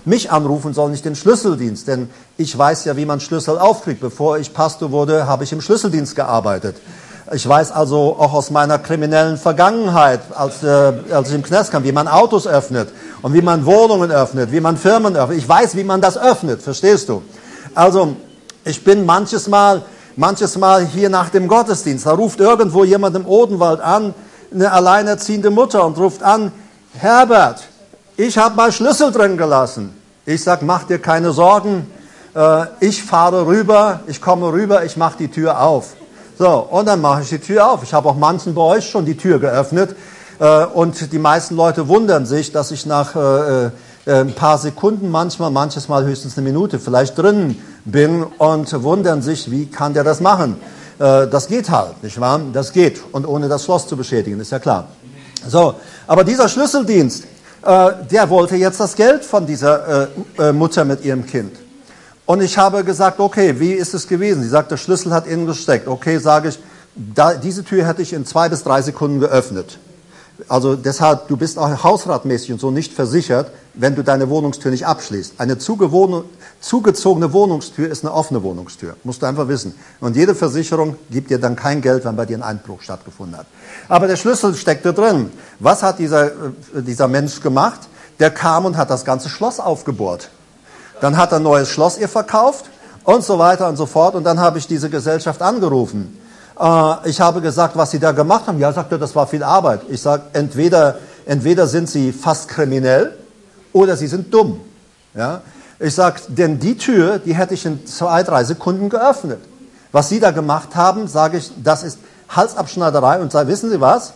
mich anrufen, soll nicht den Schlüsseldienst, denn ich weiß ja, wie man Schlüssel aufkriegt. Bevor ich Pastor wurde, habe ich im Schlüsseldienst gearbeitet. Ich weiß also auch aus meiner kriminellen Vergangenheit, als ich im Knast kam, wie man Autos öffnet und wie man Wohnungen öffnet, wie man Firmen öffnet. Ich weiß, wie man das öffnet, verstehst du? Also ich bin manches Mal hier nach dem Gottesdienst, da ruft irgendwo jemand im Odenwald an, eine alleinerziehende Mutter, und ruft an: Herbert, ich habe mal Schlüssel drin gelassen. Ich sag, mach dir keine Sorgen, ich fahre rüber, ich komme rüber, ich mache die Tür auf. So, und dann mache ich die Tür auf. Ich habe auch manchen bei euch schon die Tür geöffnet, und die meisten Leute wundern sich, dass ich nach ein paar Sekunden, manches Mal höchstens eine Minute vielleicht drin bin, und wundern sich, wie kann der das machen? Das geht halt, nicht wahr? Das geht, und ohne das Schloss zu beschädigen, ist ja klar. So, aber dieser Schlüsseldienst, der wollte jetzt das Geld von dieser Mutter mit ihrem Kind. Und ich habe gesagt, okay, wie ist es gewesen? Sie sagt, der Schlüssel hat innen gesteckt. Okay, sage ich, diese Tür hätte ich in 2 bis 3 Sekunden geöffnet. Also deshalb, du bist auch hausratmäßig und so nicht versichert, wenn du deine Wohnungstür nicht abschließt. Eine zugezogene Wohnungstür ist eine offene Wohnungstür, musst du einfach wissen. Und jede Versicherung gibt dir dann kein Geld, wenn bei dir ein Einbruch stattgefunden hat. Aber der Schlüssel steckte drin. Was hat dieser Mensch gemacht? Der kam und hat das ganze Schloss aufgebohrt. Dann hat er ein neues Schloss ihr verkauft und so weiter und so fort. Und dann habe ich diese Gesellschaft angerufen. Ich habe gesagt, was sie da gemacht haben. Ja, sagt er, das war viel Arbeit. Ich sage, entweder sind sie fast kriminell oder sie sind dumm. Ja? Ich sage, denn die Tür, die hätte ich in 2, 3 Sekunden geöffnet. Was sie da gemacht haben, sage ich, das ist Halsabschneiderei. Und sage, wissen Sie was?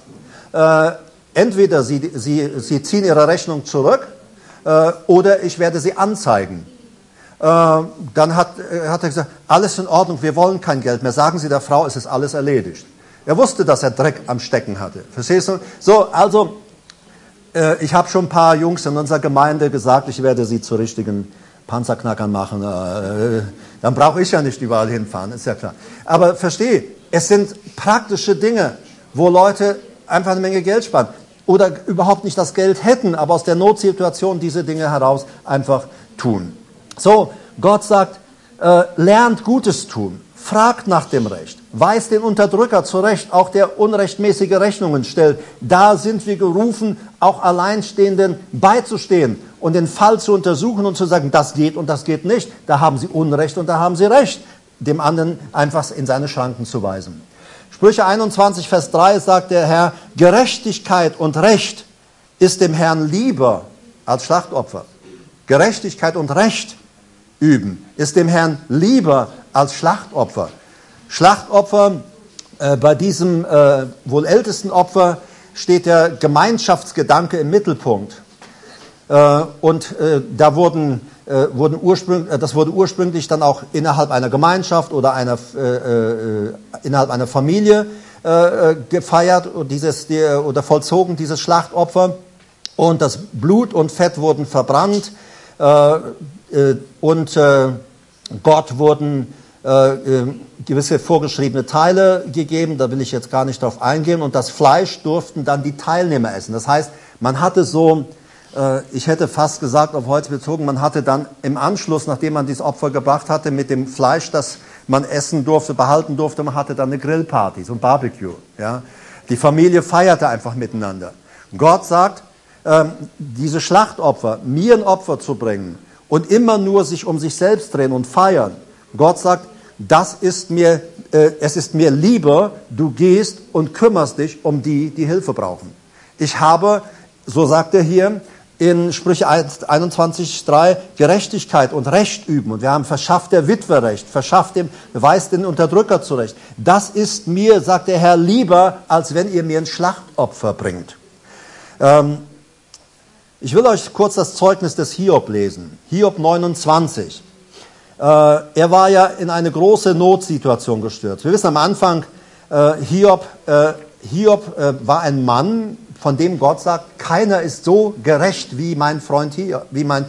Entweder sie ziehen ihre Rechnung zurück, oder ich werde sie anzeigen. Dann hat er gesagt, alles in Ordnung, wir wollen kein Geld mehr. Sagen Sie der Frau, es ist alles erledigt. Er wusste, dass er Dreck am Stecken hatte. Verstehst du? So, also, ich habe schon ein paar Jungs in unserer Gemeinde gesagt, ich werde sie zu richtigen Panzerknackern machen. Dann brauche ich ja nicht überall hinfahren, ist ja klar. Aber verstehe, es sind praktische Dinge, wo Leute einfach eine Menge Geld sparen. Oder überhaupt nicht das Geld hätten, aber aus der Notsituation diese Dinge heraus einfach tun. So, Gott sagt, lernt Gutes tun, fragt nach dem Recht, weist den Unterdrücker zurecht, auch der unrechtmäßige Rechnungen stellt. Da sind wir gerufen, auch Alleinstehenden beizustehen und den Fall zu untersuchen und zu sagen, das geht und das geht nicht. Da haben sie Unrecht und da haben sie Recht, dem anderen einfach in seine Schranken zu weisen. Sprüche 21, Vers 3 sagt der Herr, Gerechtigkeit und Recht ist dem Herrn lieber als Schlachtopfer. Gerechtigkeit und Recht üben ist dem Herrn lieber als Schlachtopfer. Schlachtopfer, bei diesem wohl ältesten Opfer steht der Gemeinschaftsgedanke im Mittelpunkt. Und da das wurde ursprünglich dann auch innerhalb einer Gemeinschaft oder innerhalb einer Familie gefeiert oder vollzogen, dieses Schlachtopfer. Und das Blut und Fett wurden verbrannt und Gott wurden gewisse vorgeschriebene Teile gegeben, da will ich jetzt gar nicht drauf eingehen. Und das Fleisch durften dann die Teilnehmer essen. Das heißt, man hatte so, ich hätte fast gesagt, auf heute bezogen, man hatte dann im Anschluss, nachdem man dieses Opfer gebracht hatte, mit dem Fleisch, das man essen durfte, behalten durfte, man hatte dann eine Grillparty, so ein Barbecue. Ja? Die Familie feierte einfach miteinander. Gott sagt, diese Schlachtopfer, mir ein Opfer zu bringen und immer nur sich um sich selbst drehen und feiern. Gott sagt, es ist mir lieber, du gehst und kümmerst dich um die, die Hilfe brauchen. Ich habe, so sagt er hier in Sprüche 21,3, Gerechtigkeit und Recht üben. Und wir haben verschafft der Witwe Recht, weist den Unterdrücker zurecht. Das ist mir, sagt der Herr, lieber, als wenn ihr mir ein Schlachtopfer bringt. Ich will euch kurz das Zeugnis des Hiob lesen. Hiob 29. Er war ja in eine große Notsituation gestürzt. Wir wissen am Anfang, Hiob war ein Mann, von dem Gott sagt, keiner ist so gerecht wie mein Freund Hiob.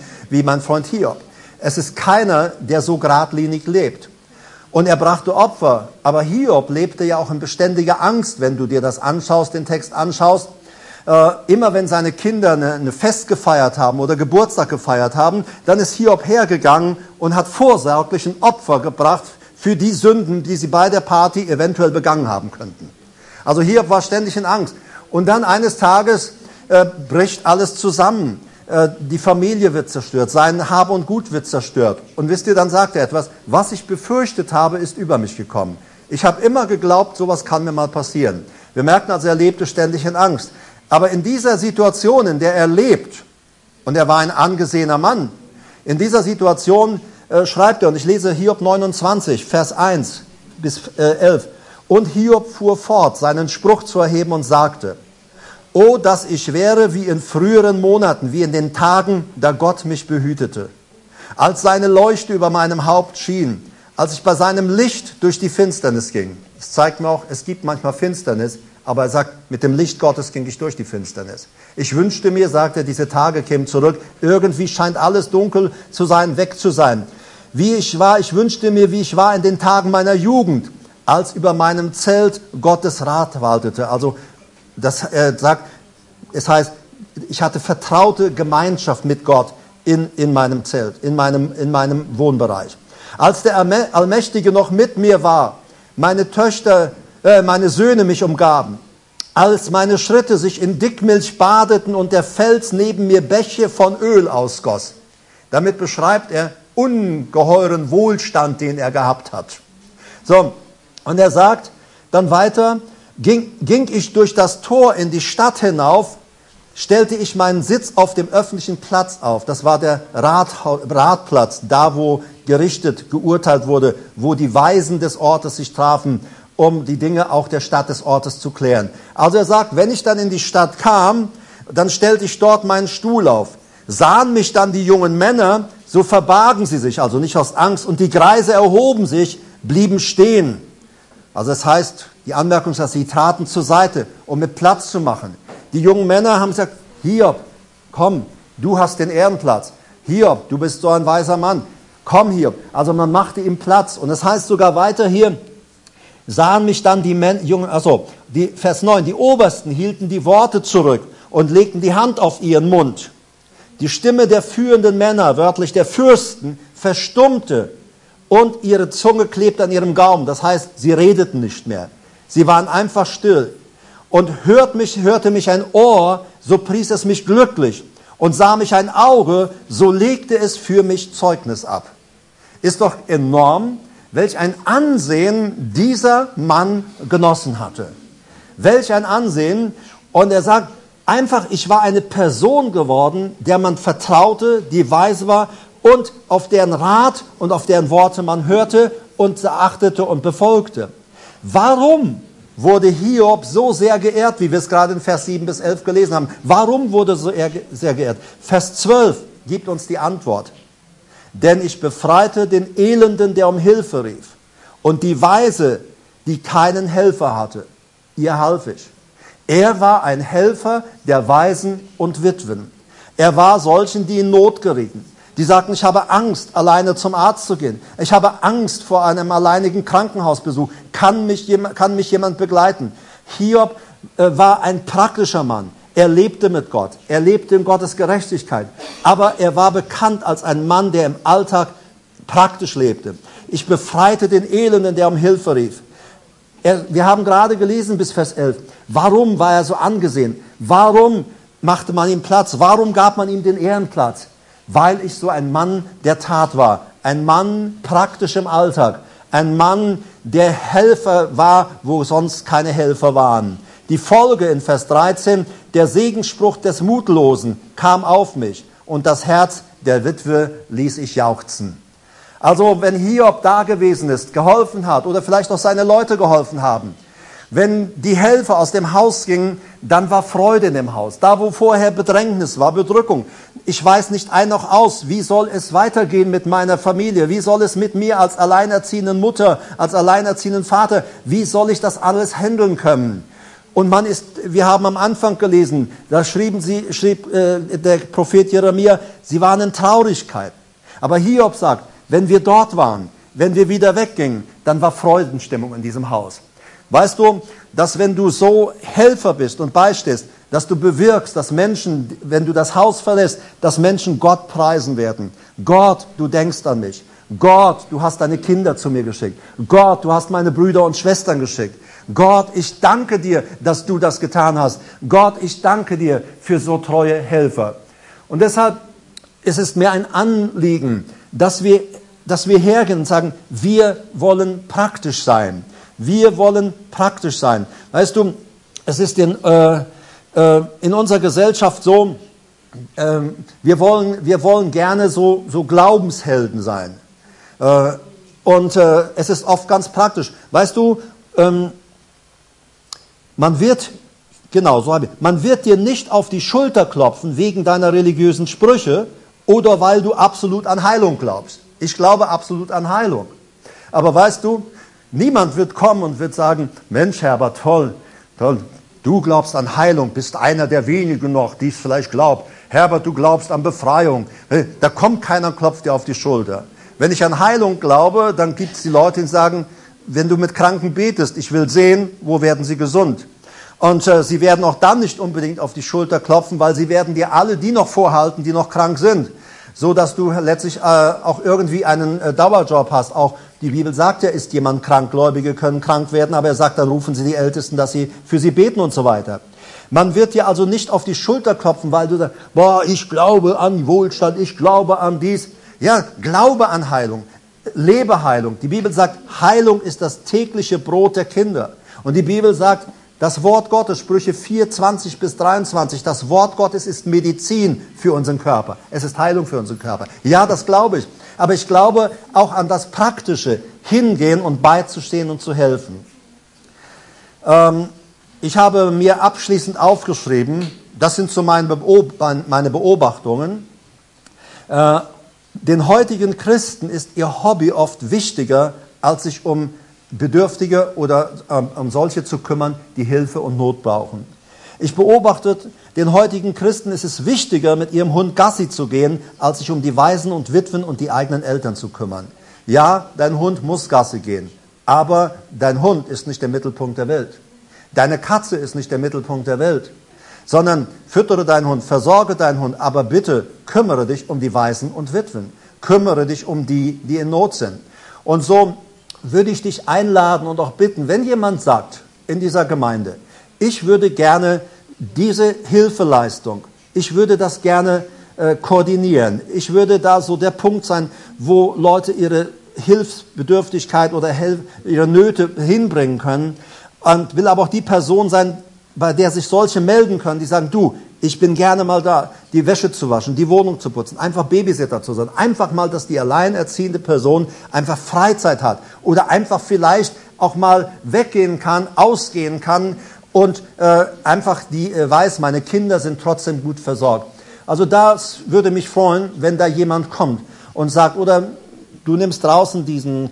Es ist keiner, der so geradlinig lebt. Und er brachte Opfer. Aber Hiob lebte ja auch in beständiger Angst, wenn du dir das anschaust, den Text anschaust. immer wenn seine Kinder eine Fest gefeiert haben oder Geburtstag gefeiert haben, dann ist Hiob hergegangen und hat vorsorglich ein Opfer gebracht für die Sünden, die sie bei der Party eventuell begangen haben könnten. Also Hiob war ständig in Angst. Und dann eines Tages bricht alles zusammen. Die Familie wird zerstört, sein Hab und Gut wird zerstört. Und wisst ihr, dann sagt er etwas, was ich befürchtet habe, ist über mich gekommen. Ich habe immer geglaubt, sowas kann mir mal passieren. Wir merken also, er lebte ständig in Angst. Aber in dieser Situation, in der er lebt, und er war ein angesehener Mann, in dieser Situation schreibt er, und ich lese Hiob 29, Vers 1 bis 11, und Hiob fuhr fort, seinen Spruch zu erheben und sagte, O, dass ich wäre wie in früheren Monaten, wie in den Tagen, da Gott mich behütete. Als seine Leuchte über meinem Haupt schien, als ich bei seinem Licht durch die Finsternis ging. Das zeigt mir auch, es gibt manchmal Finsternis, aber er sagt, mit dem Licht Gottes ging ich durch die Finsternis. Ich wünschte mir, sagt er, diese Tage kämen zurück. Irgendwie scheint alles dunkel zu sein, weg zu sein. Wie ich war, ich wünschte mir, wie ich war in den Tagen meiner Jugend, als über meinem Zelt Gottes Rat waltete. Also, das sagt, es heißt, ich hatte vertraute Gemeinschaft mit Gott in meinem Zelt, in meinem Wohnbereich. Als der Allmächtige noch mit mir war, meine Söhne mich umgaben, als meine Schritte sich in Dickmilch badeten und der Fels neben mir Bäche von Öl ausgoss. Damit beschreibt er ungeheuren Wohlstand, den er gehabt hat. So, und er sagt dann weiter, ging ich durch das Tor in die Stadt hinauf, stellte ich meinen Sitz auf dem öffentlichen Platz auf. Das war der Ratplatz, da wo geurteilt wurde, wo die Weisen des Ortes sich trafen, um die Dinge auch der Stadt des Ortes zu klären. Also er sagt, wenn ich dann in die Stadt kam, dann stellte ich dort meinen Stuhl auf. Sahen mich dann die jungen Männer, so verbargen sie sich, also nicht aus Angst, und die Greise erhoben sich, blieben stehen. Also das heißt, die Anmerkung ist, dass sie traten zur Seite, um mit Platz zu machen. Die jungen Männer haben gesagt, Hiob, komm, du hast den Ehrenplatz. Hiob, du bist so ein weiser Mann. Komm, Hiob. Also man machte ihm Platz. Und das heißt sogar weiter hier, sahen mich dann Vers 9, die Obersten hielten die Worte zurück und legten die Hand auf ihren Mund. Die Stimme der führenden Männer, wörtlich der Fürsten, verstummte und ihre Zunge klebte an ihrem Gaumen. Das heißt, sie redeten nicht mehr. Sie waren einfach still. Und hörte mich ein Ohr, so pries es mich glücklich. Und sah mich ein Auge, so legte es für mich Zeugnis ab. Ist doch enorm, welch ein Ansehen dieser Mann genossen hatte. Welch ein Ansehen. Und er sagt, einfach, ich war eine Person geworden, der man vertraute, die weise war und auf deren Rat und auf deren Worte man hörte und achtete und befolgte. Warum wurde Hiob so sehr geehrt, wie wir es gerade in Vers 7 bis 11 gelesen haben? Warum wurde er so sehr geehrt? Vers 12 gibt uns die Antwort. Denn ich befreite den Elenden, der um Hilfe rief, und die Weise, die keinen Helfer hatte, ihr half ich. Er war ein Helfer der Waisen und Witwen. Er war solchen, die in Not gerieten. Die sagten, ich habe Angst, alleine zum Arzt zu gehen. Ich habe Angst vor einem alleinigen Krankenhausbesuch. Kann mich jemand begleiten? Hiob war ein praktischer Mann. Er lebte mit Gott. Er lebte in Gottes Gerechtigkeit. Aber er war bekannt als ein Mann, der im Alltag praktisch lebte. Ich befreite den Elenden, der um Hilfe rief. Wir haben gerade gelesen bis Vers 11. Warum war er so angesehen? Warum machte man ihm Platz? Warum gab man ihm den Ehrenplatz? Weil ich so ein Mann der Tat war. Ein Mann praktisch im Alltag. Ein Mann, der Helfer war, wo sonst keine Helfer waren. Die Folge in Vers 13, der Segensspruch des Mutlosen kam auf mich und das Herz der Witwe ließ ich jauchzen. Also wenn Hiob da gewesen ist, geholfen hat oder vielleicht auch seine Leute geholfen haben, wenn die Helfer aus dem Haus gingen, dann war Freude in dem Haus. Da, wo vorher Bedrängnis war, Bedrückung. Ich weiß nicht ein noch aus, wie soll es weitergehen mit meiner Familie? Wie soll es mit mir als alleinerziehenden Mutter, als alleinerziehenden Vater, wie soll ich das alles handeln können? Und wir haben am Anfang gelesen, da schrieb der Prophet Jeremia, sie waren in Traurigkeit. Aber Hiob sagt, wenn wir dort waren, wenn wir wieder weggingen, dann war Freudenstimmung in diesem Haus. Weißt du, dass wenn du so Helfer bist und beistehst, dass du bewirkst, dass Menschen, wenn du das Haus verlässt, dass Menschen Gott preisen werden. Gott, du denkst an mich. Gott, du hast deine Kinder zu mir geschickt. Gott, du hast meine Brüder und Schwestern geschickt. Gott, ich danke dir, dass du das getan hast. Gott, ich danke dir für so treue Helfer. Und deshalb ist es mir ein Anliegen, dass wir hergehen und sagen, wir wollen praktisch sein. Wir wollen praktisch sein. Weißt du, es ist in unserer Gesellschaft so, wir wollen gerne so Glaubenshelden sein. Und es ist oft ganz praktisch. Weißt du, man wird dir nicht auf die Schulter klopfen wegen deiner religiösen Sprüche oder weil du absolut an Heilung glaubst. Ich glaube absolut an Heilung. Aber weißt du, niemand wird kommen und wird sagen, Mensch, Herbert, toll, du glaubst an Heilung, bist einer der wenigen noch, die es vielleicht glaubt. Herbert, du glaubst an Befreiung. Da kommt keiner und klopft dir auf die Schulter. Wenn ich an Heilung glaube, dann gibt es die Leute, die sagen, wenn du mit Kranken betest, ich will sehen, wo werden sie gesund. Und sie werden auch dann nicht unbedingt auf die Schulter klopfen, weil sie werden dir alle die noch vorhalten, die noch krank sind. So dass du letztlich auch irgendwie einen Dauerjob hast. Auch die Bibel sagt ja, ist jemand krank, Gläubige können krank werden, aber er sagt, dann rufen sie die Ältesten, dass sie für sie beten und so weiter. Man wird dir also nicht auf die Schulter klopfen, weil du sagst, boah, ich glaube an Wohlstand, ich glaube an dies. Ja, glaube an Heilung, lebe Heilung. Die Bibel sagt, Heilung ist das tägliche Brot der Kinder. Und die Bibel sagt, das Wort Gottes, Sprüche 4, 20 bis 23, das Wort Gottes ist Medizin für unseren Körper. Es ist Heilung für unseren Körper. Ja, das glaube ich. Aber ich glaube auch an das Praktische, hingehen und beizustehen und zu helfen. Ich habe mir abschließend aufgeschrieben, das sind so meine Beobachtungen, den heutigen Christen ist ihr Hobby oft wichtiger, als sich um Bedürftige oder um solche zu kümmern, die Hilfe und Not brauchen. Ich beobachte, den heutigen Christen ist es wichtiger, mit ihrem Hund Gassi zu gehen, als sich um die Waisen und Witwen und die eigenen Eltern zu kümmern. Ja, dein Hund muss Gassi gehen, aber dein Hund ist nicht der Mittelpunkt der Welt. Deine Katze ist nicht der Mittelpunkt der Welt, sondern füttere deinen Hund, versorge deinen Hund, aber bitte kümmere dich um die Waisen und Witwen. Kümmere dich um die, die in Not sind. Und so würde ich dich einladen und auch bitten, wenn jemand sagt in dieser Gemeinde, ich würde gerne diese Hilfeleistung, ich würde das gerne koordinieren, ich würde da so der Punkt sein, wo Leute ihre Hilfsbedürftigkeit oder ihre Nöte hinbringen können und will aber auch die Person sein, bei der sich solche melden können, die sagen, du, ich bin gerne mal da, die Wäsche zu waschen, die Wohnung zu putzen, einfach Babysitter zu sein, einfach mal, dass die alleinerziehende Person einfach Freizeit hat oder einfach vielleicht auch mal weggehen kann, ausgehen kann und einfach die weiß, meine Kinder sind trotzdem gut versorgt. Also das würde mich freuen, wenn da jemand kommt und sagt, oder du nimmst draußen diesen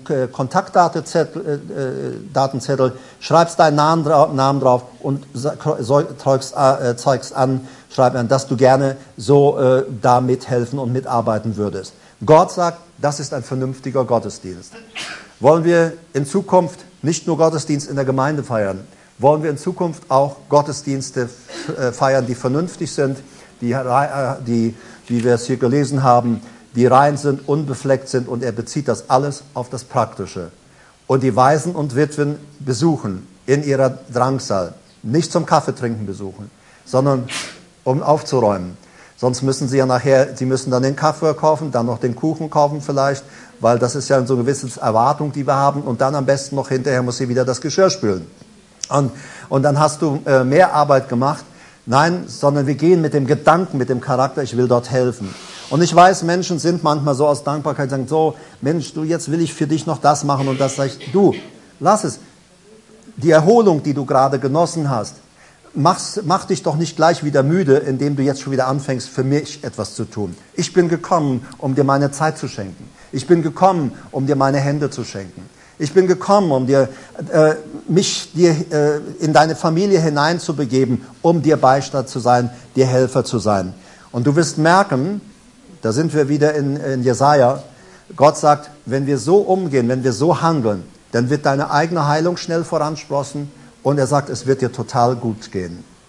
Kontaktdatenzettel, schreibst deinen Namen drauf und zeigst an, schreib an, dass du gerne so da mithelfen und mitarbeiten würdest. Gott sagt, das ist ein vernünftiger Gottesdienst. Wollen wir in Zukunft nicht nur Gottesdienst in der Gemeinde feiern, wollen wir in Zukunft auch Gottesdienste feiern, die vernünftig sind, die, wie wir es hier gelesen haben, die rein sind, unbefleckt sind, und er bezieht das alles auf das Praktische. Und die Waisen und Witwen besuchen in ihrer Drangsal, nicht zum Kaffeetrinken besuchen, sondern um aufzuräumen. Sonst müssen sie ja nachher, sie müssen dann den Kaffee kaufen, dann noch den Kuchen kaufen vielleicht, weil das ist ja so eine gewisse Erwartung, die wir haben, und dann am besten noch hinterher muss sie wieder das Geschirr spülen. Und dann hast du mehr Arbeit gemacht. Nein, sondern wir gehen mit dem Gedanken, mit dem Charakter, ich will dort helfen. Und ich weiß, Menschen sind manchmal so aus Dankbarkeit, sagen so, Mensch, du, jetzt will ich für dich noch das machen und das. Sag ich, du, lass es. Die Erholung, die du gerade genossen hast, mach dich doch nicht gleich wieder müde, indem du jetzt schon wieder anfängst, für mich etwas zu tun. Ich bin gekommen, um dir meine Zeit zu schenken. Ich bin gekommen, um dir meine Hände zu schenken. Ich bin gekommen, um mich in deine Familie hineinzubegeben, um dir Beistand zu sein, dir Helfer zu sein. Und du wirst merken, da sind wir wieder in Jesaja, Gott sagt, wenn wir so umgehen, wenn wir so handeln, dann wird deine eigene Heilung schnell voransprossen, und er sagt, es wird dir total gut gehen.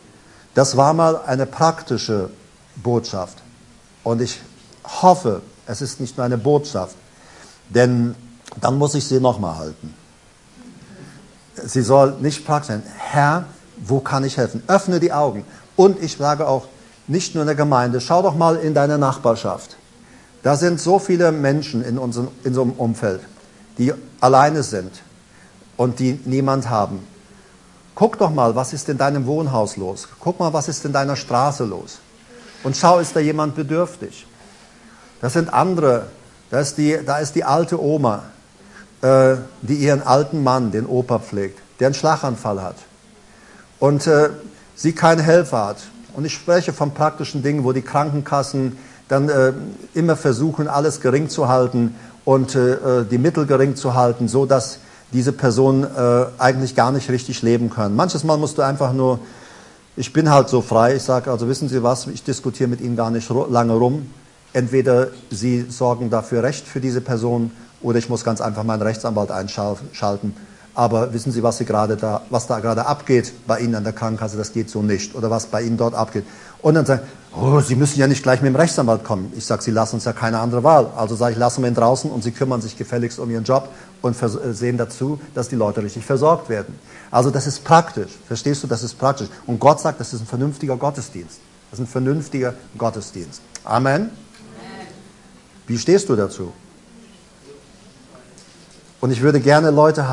Das war mal eine praktische Botschaft. Und ich hoffe, es ist nicht nur eine Botschaft, denn dann muss ich sie nochmal halten. Sie soll nicht praktisch sein. Herr, wo kann ich helfen? Öffne die Augen. Und ich sage auch, nicht nur in der Gemeinde, schau doch mal in deine Nachbarschaft. Da sind so viele Menschen in unserem Umfeld, die alleine sind und die niemand haben. Guck doch mal, was ist in deinem Wohnhaus los? Guck mal, was ist in deiner Straße los? Und schau, ist da jemand bedürftig? Das sind andere. Da ist die alte Oma, die ihren alten Mann, den Opa pflegt, der einen Schlaganfall hat. Und sie keinen Helfer hat. Und ich spreche von praktischen Dingen, wo die Krankenkassen dann immer versuchen, alles gering zu halten und die Mittel gering zu halten, so dass diese Personen eigentlich gar nicht richtig leben können. Manches Mal musst du einfach nur, ich bin halt so frei, ich sage, also wissen Sie was, ich diskutiere mit Ihnen gar nicht lange rum. Entweder Sie sorgen dafür Recht für diese Person oder ich muss ganz einfach meinen Rechtsanwalt einschalten. Aber wissen Sie, was da gerade abgeht bei Ihnen an der Krankenkasse, das geht so nicht. Oder was bei Ihnen dort abgeht. Und dann sagen, oh, Sie müssen ja nicht gleich mit dem Rechtsanwalt kommen. Ich sage, Sie lassen uns ja keine andere Wahl. Also sage ich, lassen wir ihn draußen und Sie kümmern sich gefälligst um Ihren Job und sehen dazu, dass die Leute richtig versorgt werden. Also das ist praktisch. Verstehst du, das ist praktisch. Und Gott sagt, das ist ein vernünftiger Gottesdienst. Das ist ein vernünftiger Gottesdienst. Amen. Wie stehst du dazu? Und ich würde gerne Leute haben,